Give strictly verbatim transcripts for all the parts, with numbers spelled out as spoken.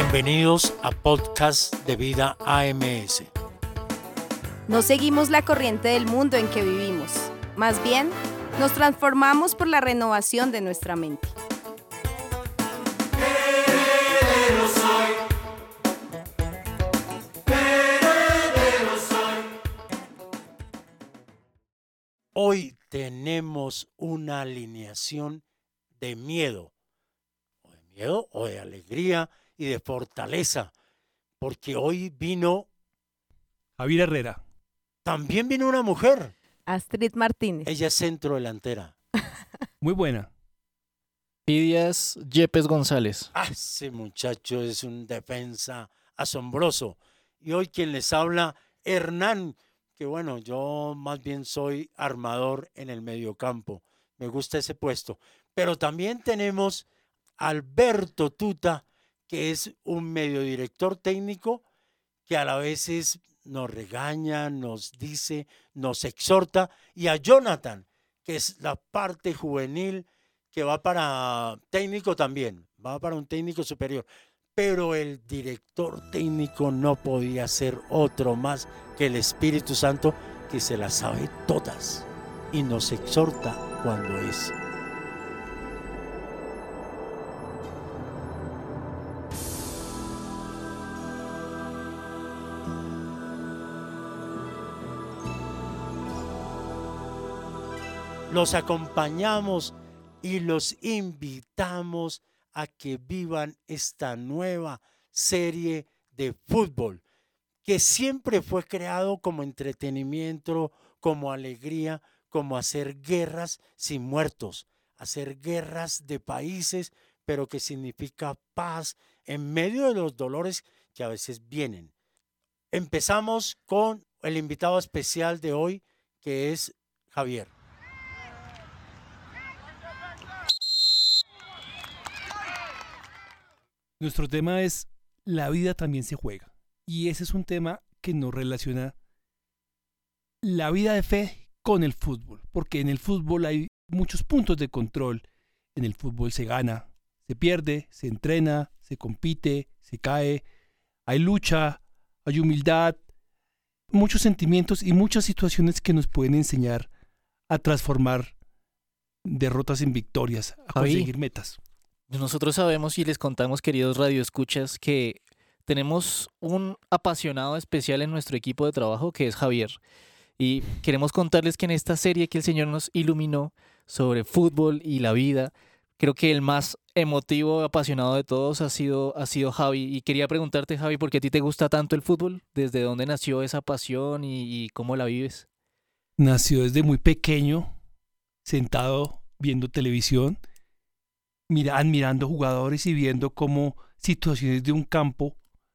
Bienvenidos a Podcast de Vida A M S. No seguimos la corriente del mundo en que vivimos. Más bien, nos transformamos por la renovación de nuestra mente. Heredero soy. Heredero soy. Hoy tenemos una alineación de miedo, o de miedo, o de alegría y de fortaleza, porque hoy vino, Javier Herrera. también vino una mujer. Astrid Martínez. Ella es centro delantera. Muy buena. Pidias Yepes González. Ah, ese muchacho es un defensa asombroso. Y hoy quien les habla, Hernán, que bueno, yo más bien soy armador en el mediocampo. Me gusta ese puesto. Pero también tenemos a Alberto Tuta, que es un mediodirector técnico que a la vez es, nos regaña, nos dice, nos exhorta. Y a Jonathan, que es la parte juvenil, que va para técnico también, va para un técnico superior. Pero el director técnico no podía ser otro más que el Espíritu Santo, que se las sabe todas y nos exhorta cuando es. Los acompañamos y los invitamos a que vivan esta nueva serie de fútbol que siempre fue creado como entretenimiento, como alegría, como hacer guerras sin muertos, hacer guerras de países, pero que significa paz en medio de los dolores que a veces vienen. Empezamos con el invitado especial de hoy, que es Javier. Nuestro tema es la vida también se juega. Y ese es un tema que nos relaciona la vida de fe con el fútbol. Porque en el fútbol hay muchos puntos de control. En el fútbol se gana, se pierde, se entrena, se compite, se cae. Hay lucha, hay humildad, muchos sentimientos y muchas situaciones que nos pueden enseñar a transformar derrotas en victorias, a Javi. conseguir metas. Nosotros sabemos y les contamos, queridos radioescuchas, que tenemos un apasionado especial en nuestro equipo de trabajo que es Javier. Y queremos contarles que en esta serie que el Señor nos iluminó sobre fútbol y la vida, creo que el más emotivo, apasionado de todos ha sido, ha sido Javi. Y quería preguntarte, Javi, ¿por qué a ti te gusta tanto el fútbol? ¿Desde dónde nació esa pasión y, y cómo la vives? Nació desde muy pequeño, sentado viendo televisión, mira, admirando jugadores y viendo cómo situaciones de un campo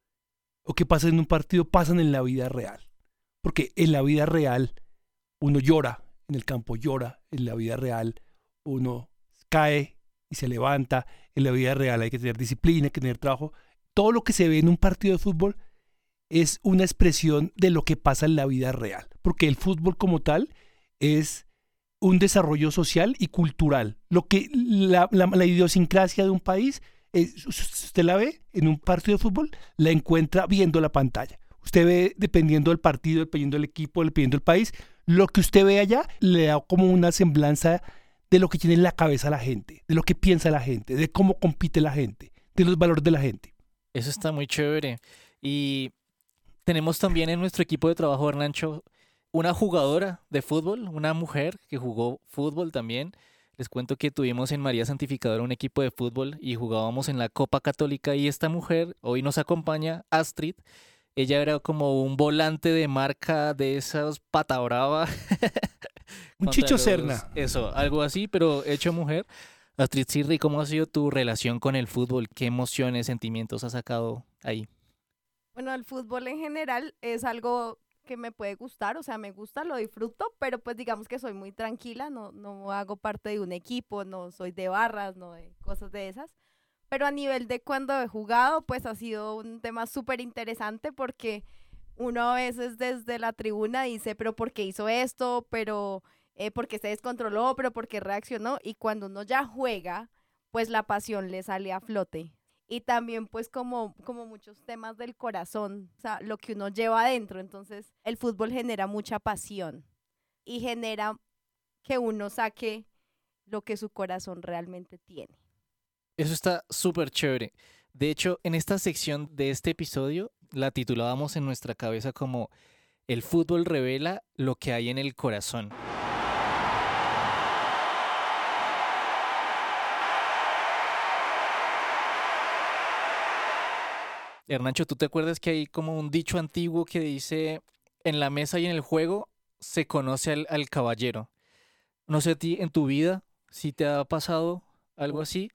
o que pasan en un partido pasan en la vida real. Porque en la vida real uno llora, en el campo llora, en la vida real uno cae y se levanta, en la vida real hay que tener disciplina, hay que tener trabajo. Todo lo que se ve en un partido de fútbol es una expresión de lo que pasa en la vida real. Porque el fútbol como tal es un desarrollo social y cultural. Lo que la, la, la idiosincrasia de un país, es, usted la ve en un partido de fútbol, la encuentra viendo la pantalla. Usted ve, dependiendo del partido, dependiendo del equipo, dependiendo del país, lo que usted ve allá le da como una semblanza de lo que tiene en la cabeza la gente, de lo que piensa la gente, de cómo compite la gente, de los valores de la gente. Eso está muy chévere. Y tenemos también en nuestro equipo de trabajo, Hernancho, una jugadora de fútbol, una mujer que jugó fútbol también. Les cuento que tuvimos en María Santificadora un equipo de fútbol y jugábamos en la Copa Católica y esta mujer hoy nos acompaña, Astrid. Ella era como un volante de marca de esas pata brava. Un Chicho Serna. Eso, algo así, pero hecho mujer. Astrid Sirri, ¿cómo ha sido tu relación con el fútbol? ¿Qué emociones, sentimientos has sacado ahí? Bueno, el fútbol en general es algo que me puede gustar, o sea, me gusta, lo disfruto, pero pues digamos que soy muy tranquila, no, no hago parte de un equipo, no soy de barras, no de cosas de esas, pero a nivel de cuando he jugado, pues ha sido un tema súper interesante porque uno a veces desde la tribuna dice, pero ¿por qué hizo esto? Pero eh, ¿por qué se descontroló? Pero ¿por qué reaccionó? Y cuando uno ya juega, pues la pasión le sale a flote. y también pues como, como muchos temas del corazón, o sea, lo que uno lleva adentro. Entonces el fútbol genera mucha pasión y genera que uno saque lo que su corazón realmente tiene. Eso está súper chévere. De hecho, en esta sección de este episodio la titulábamos en nuestra cabeza como El fútbol revela lo que hay en el corazón. Hernancho, ¿tú te acuerdas que hay como un dicho antiguo que dice en la mesa y en el juego se conoce al, al caballero? No sé a ti en tu vida si te ha pasado algo así.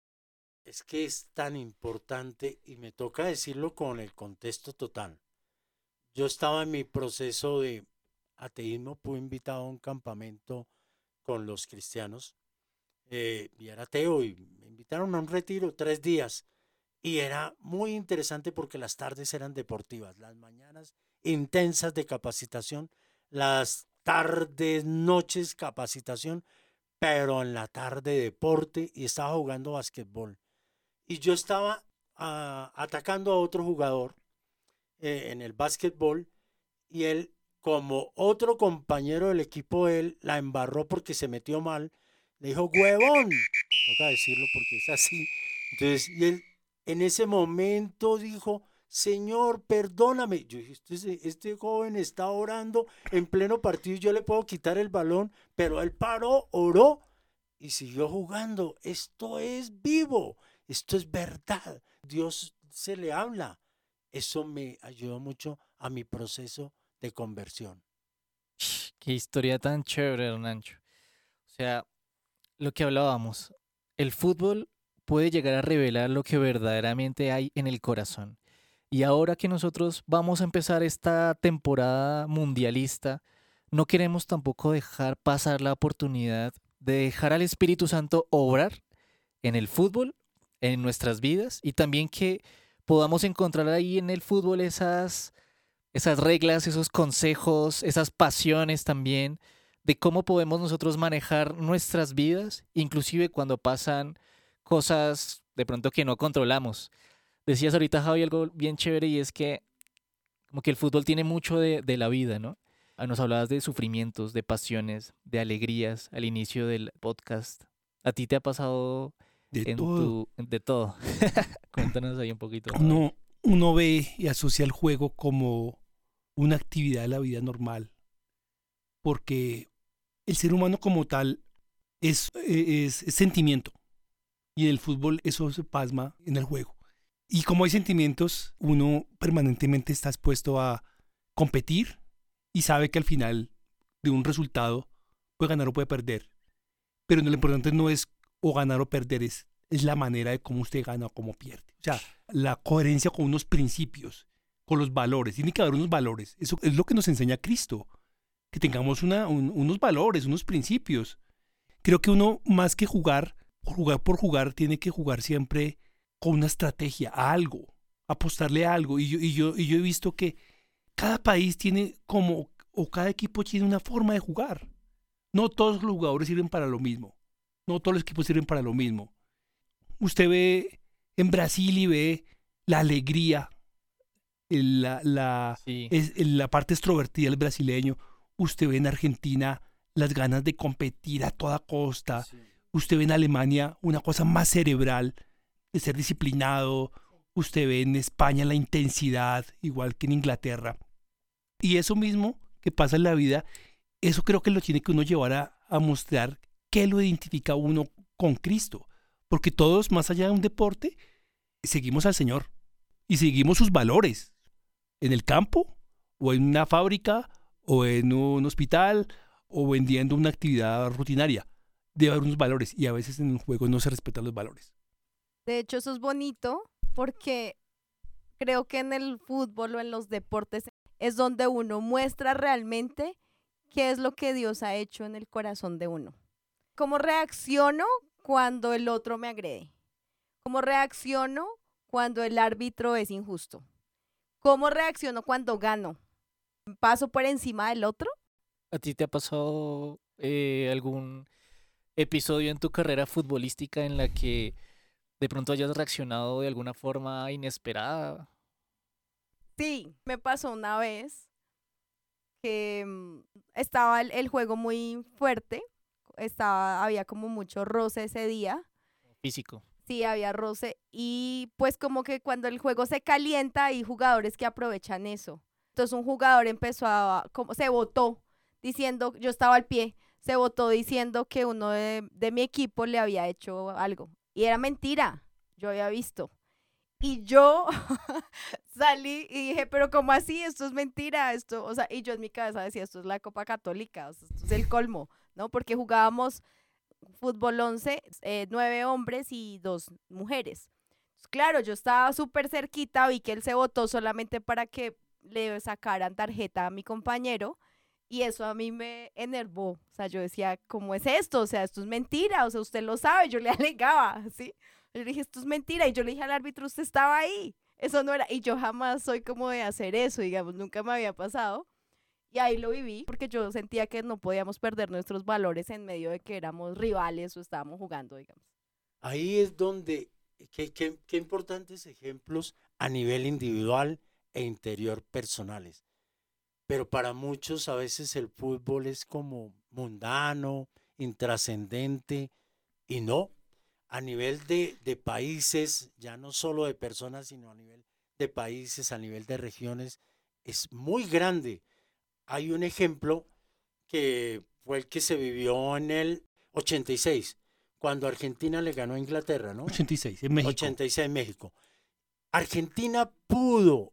Es que es tan importante y me toca decirlo con el contexto total. Yo estaba en mi proceso de ateísmo, fui invitado a un campamento con los cristianos eh, y era ateo y me invitaron a un retiro tres días y era muy interesante porque las tardes eran deportivas, las mañanas intensas de capacitación, las tardes, noches capacitación, pero en la tarde deporte y estaba jugando basquetbol. Y yo estaba ah, atacando a otro jugador eh, en el básquetbol y él, como otro compañero del equipo, él la embarró porque se metió mal. Le dijo, huevón, toca decirlo porque es así. Entonces, y él en ese momento dijo, Señor, perdóname. Yo dije, este, este joven está orando en pleno partido y yo le puedo quitar el balón, pero él paró, oró y siguió jugando. Esto es vivo. Esto es verdad. Dios se le habla. Eso me ayudó mucho a mi proceso de conversión. Qué historia tan chévere, Hernancho. O sea, lo que hablábamos, el fútbol puede llegar a revelar lo que verdaderamente hay en el corazón. Y ahora que nosotros vamos a empezar esta temporada mundialista, no queremos tampoco dejar pasar la oportunidad de dejar al Espíritu Santo obrar en el fútbol, en nuestras vidas, y también que podamos encontrar ahí en el fútbol esas, esas reglas, esos consejos, esas pasiones también, de cómo podemos nosotros manejar nuestras vidas, inclusive cuando pasan cosas de pronto que no controlamos. Decías ahorita, Javi, algo bien chévere y es que como que el fútbol tiene mucho de, de la vida, ¿no? Ah, nos hablabas de sufrimientos, de pasiones, de alegrías al inicio del podcast. ¿A ti te ha pasado De en todo. tu de todo? Cuéntanos ahí un poquito. Javi. Uno, uno ve y asocia el juego como una actividad de la vida normal, porque el ser humano como tal es, es, es sentimiento, y en el fútbol eso se plasma en el juego. Y como hay sentimientos, uno permanentemente está expuesto a competir y sabe que al final de un resultado puede ganar o puede perder. Pero no, lo importante no es o ganar o perder, es, es la manera de cómo usted gana o cómo pierde. O sea, la coherencia con unos principios, con los valores. Tiene que haber unos valores. Eso es lo que nos enseña Cristo. Que tengamos una, un, unos valores, unos principios. Creo que uno, más que jugar, jugar por jugar, tiene que jugar siempre con una estrategia, a algo, apostarle a algo. Y yo, y yo, y yo he visto que cada país tiene como, o cada equipo tiene una forma de jugar. No todos los jugadores sirven para lo mismo. No todos los equipos sirven para lo mismo. Usted ve en Brasil y ve la alegría, el- la, la, Sí. es, el- la parte extrovertida del brasileño. Usted ve en Argentina las ganas de competir a toda costa. Sí. Usted ve en Alemania una cosa más cerebral, de ser disciplinado. Usted ve en España la intensidad, igual que en Inglaterra. Y eso mismo que pasa en la vida, eso creo que lo tiene que uno llevar a, a mostrar qué lo identifica a uno con Cristo. Porque todos, más allá de un deporte, seguimos al Señor y seguimos sus valores. En el campo, o en una fábrica, o en un hospital, o vendiendo una actividad rutinaria. Debe haber unos valores y a veces en el juego no se respetan los valores. De hecho, eso es bonito porque creo que en el fútbol o en los deportes es donde uno muestra realmente qué es lo que Dios ha hecho en el corazón de uno. ¿Cómo reacciono cuando el otro me agrede? ¿Cómo reacciono cuando el árbitro es injusto? ¿Cómo reacciono cuando gano? ¿Paso por encima del otro? ¿A ti te ha pasado eh, algún episodio en tu carrera futbolística en la que de pronto hayas reaccionado de alguna forma inesperada. Sí, me pasó una vez que mm, estaba el, el juego muy fuerte, estaba, había como mucho roce ese día. Físico. Sí, había roce y pues como que cuando el juego se calienta hay jugadores que aprovechan eso. Entonces un jugador empezó a, como se botó diciendo, yo estaba al pie, se botó diciendo que uno de, de mi equipo le había hecho algo. Y era mentira, yo había visto. Y yo salí y dije, pero ¿cómo así? Esto es mentira, esto, o sea, y yo en mi cabeza decía, esto es la Copa Católica, o sea, esto es el colmo, ¿no? Porque jugábamos fútbol once, eh, nueve hombres y dos mujeres. Claro, yo estaba súper cerquita, vi que él se votó solamente para que le sacaran tarjeta a mi compañero y eso a mí me enervó. O sea, yo decía, ¿cómo es esto? O sea, esto es mentira, o sea, usted lo sabe, yo le alegaba, ¿sí? Yo le dije, esto es mentira y yo le dije al árbitro, usted estaba ahí. Eso no era, y yo jamás soy como de hacer eso, digamos, nunca me había pasado. Y ahí lo viví porque yo sentía que no podíamos perder nuestros valores en medio de que éramos rivales o estábamos jugando, digamos. Ahí es donde, qué, qué, qué importantes ejemplos a nivel individual e interior personales. Pero para muchos a veces el fútbol es como mundano, intrascendente, y no. A nivel de, de países, ya no solo de personas, sino a nivel de países, a nivel de regiones, es muy grande. Hay un ejemplo que fue el que se vivió en el ochenta y seis, cuando Argentina le ganó a Inglaterra, ¿no? ochenta y seis, en México. ochenta y seis en México. Argentina pudo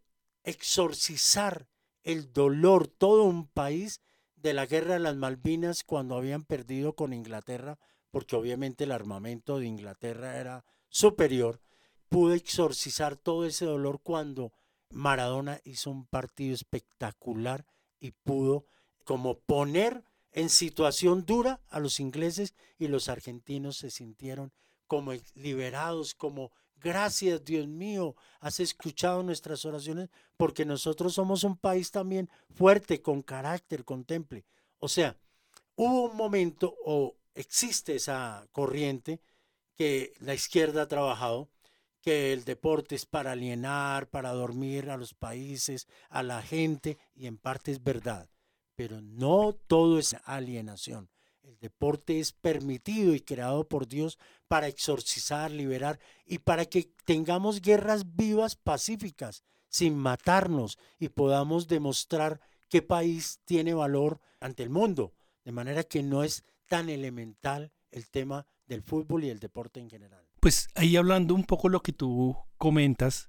exorcizar el dolor, todo un país, de la guerra de las Malvinas cuando habían perdido con Inglaterra, porque obviamente el armamento de Inglaterra era superior. Pudo exorcizar todo ese dolor cuando Maradona hizo un partido espectacular y pudo como poner en situación dura a los ingleses, y los argentinos se sintieron como liberados, como gracias Dios mío, has escuchado nuestras oraciones, porque nosotros somos un país también fuerte, con carácter, con temple. O sea, hubo un momento, o existe esa corriente que la izquierda ha trabajado, que el deporte es para alienar, para dormir a los países, a la gente, y en parte es verdad, pero no todo es alienación. El deporte es permitido y creado por Dios para exorcizar, liberar y para que tengamos guerras vivas, pacíficas, sin matarnos, y podamos demostrar qué país tiene valor ante el mundo, de manera que no es tan elemental el tema del fútbol y el deporte en general. Pues ahí hablando un poco lo que tú comentas,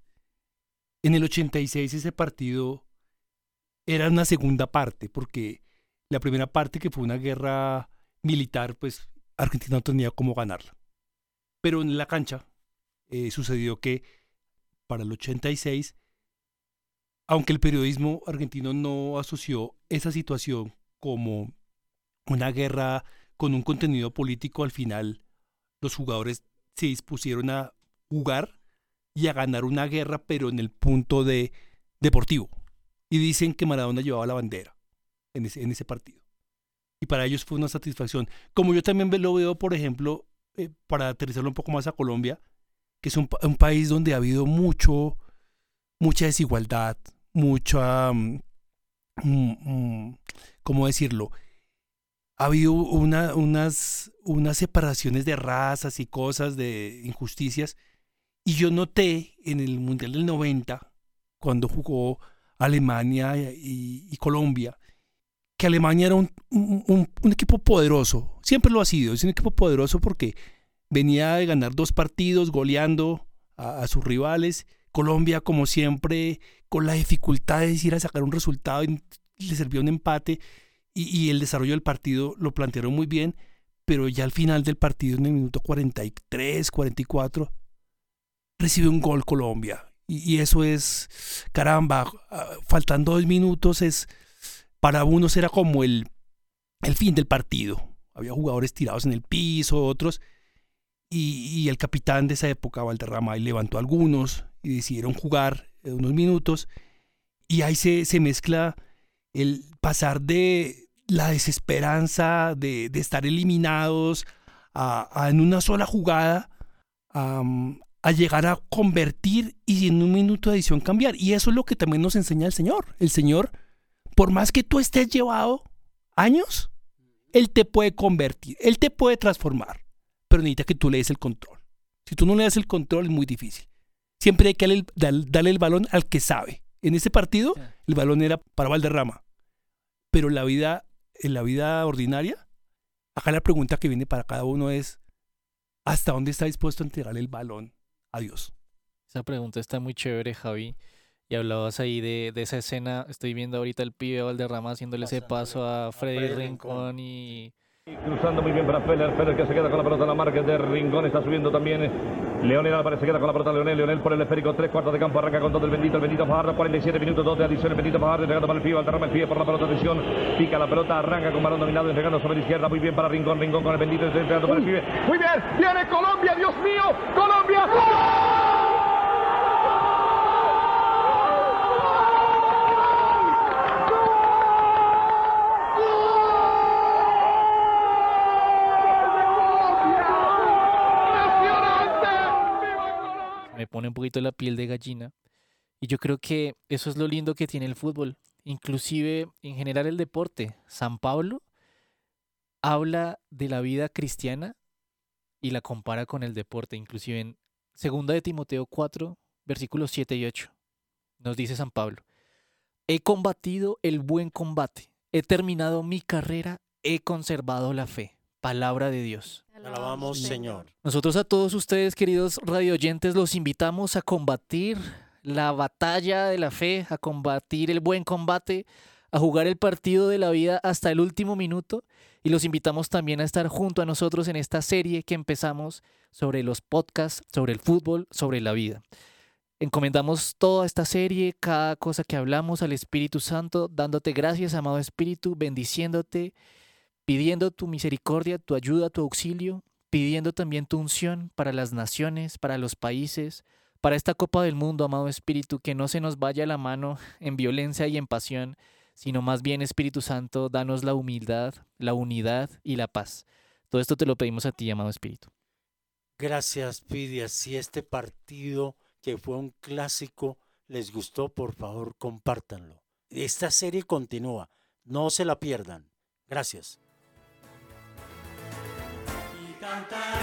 en el ochenta y seis ese partido era una segunda parte, porque la primera parte, que fue una guerra militar, pues Argentina no tenía cómo ganarla. Pero en la cancha eh, sucedió que para el ochenta y seis, aunque el periodismo argentino no asoció esa situación como una guerra con un contenido político, al final los jugadores se dispusieron a jugar y a ganar una guerra, pero en el punto de deportivo. Y dicen que Maradona llevaba la bandera en ese, en ese partido. Y para ellos fue una satisfacción. Como yo también lo veo, por ejemplo, eh, para aterrizarlo un poco más a Colombia, que es un, un país donde ha habido mucho, mucha desigualdad, mucha, um, um, ¿cómo decirlo? Ha habido una, unas, unas separaciones de razas y cosas, de injusticias. Y yo noté en el Mundial del noventa, cuando jugó Alemania y, y Colombia, que Alemania era un, un, un equipo poderoso. Siempre lo ha sido. Es un equipo poderoso porque venía de ganar dos partidos goleando a, a sus rivales. Colombia, como siempre, con la dificultad de ir a sacar un resultado, y le sirvió un empate. Y, y el desarrollo del partido lo plantearon muy bien, pero ya al final del partido, en el minuto cuarenta y tres, cuarenta y cuatro, recibe un gol Colombia. Y, y eso es, caramba, uh, faltando dos minutos, es, para unos era como el, el fin del partido. Había jugadores tirados en el piso, otros, y, y el capitán de esa época, Valderrama, levantó a algunos y decidieron jugar unos minutos, y ahí se, se mezcla el pasar de la desesperanza de, de estar eliminados a, a en una sola jugada a, a llegar a convertir y en un minuto de adición cambiar. Y eso es lo que también nos enseña el Señor. El Señor, por más que tú estés llevado años, Él te puede convertir, Él te puede transformar, pero necesita que tú le des el control. Si tú no le das el control es muy difícil. Siempre hay que darle, el- darle el balón al que sabe. En ese partido, Sí. el balón era para Valderrama. Pero la vida, en la vida ordinaria, acá la pregunta que viene para cada uno es, ¿hasta dónde está dispuesto a entregarle el balón a Dios? Esa pregunta está muy chévere, Javi. Y hablabas ahí de, de esa escena. Estoy viendo ahorita el pibe Valderrama haciéndole ese paso a Freddy Freddy Rincón y Cruzando muy bien para Feller, Feller que se queda con la pelota en la marca de Rincón, está subiendo también Leonel Álvarez, se queda con la pelota Leonel, Leonel por el esférico, tres cuartos de campo, arranca con todo el bendito, el bendito Fajardo, cuarenta y siete minutos, dos de adición, el bendito Fajardo entregando para el pie, Valderrama el pie por la pelota, atención, pica la pelota, arranca con balón dominado, entregando sobre la izquierda, muy bien para Rincón, Rincón con el bendito, entregando para el pibe, muy bien, viene Colombia, Dios mío, Colombia, me pone un poquito la piel de gallina. Y yo creo que eso es lo lindo que tiene el fútbol. Inclusive, en general, el deporte. San Pablo habla de la vida cristiana y la compara con el deporte. Inclusive en segunda de Timoteo cuatro, versículos siete y ocho, nos dice San Pablo: he combatido el buen combate, he terminado mi carrera, he conservado la fe. Palabra de Dios. Alabamos, Señor. Nosotros a todos ustedes, queridos radioyentes, los invitamos a combatir la batalla de la fe, a combatir el buen combate, a jugar el partido de la vida hasta el último minuto, y los invitamos también a estar junto a nosotros en esta serie que empezamos sobre los podcasts, sobre el fútbol, sobre la vida. Encomendamos toda esta serie, cada cosa que hablamos al Espíritu Santo, dándote gracias, amado Espíritu, bendiciéndote, pidiendo tu misericordia, tu ayuda, tu auxilio, pidiendo también tu unción para las naciones, para los países, para esta Copa del Mundo, amado Espíritu, que no se nos vaya la mano en violencia y en pasión, sino más bien, Espíritu Santo, danos la humildad, la unidad y la paz. Todo esto te lo pedimos a ti, amado Espíritu. Gracias, Pidia. Si este partido, que fue un clásico, les gustó, por favor, compártanlo. Esta serie continúa. No se la pierdan. Gracias. Y cantaré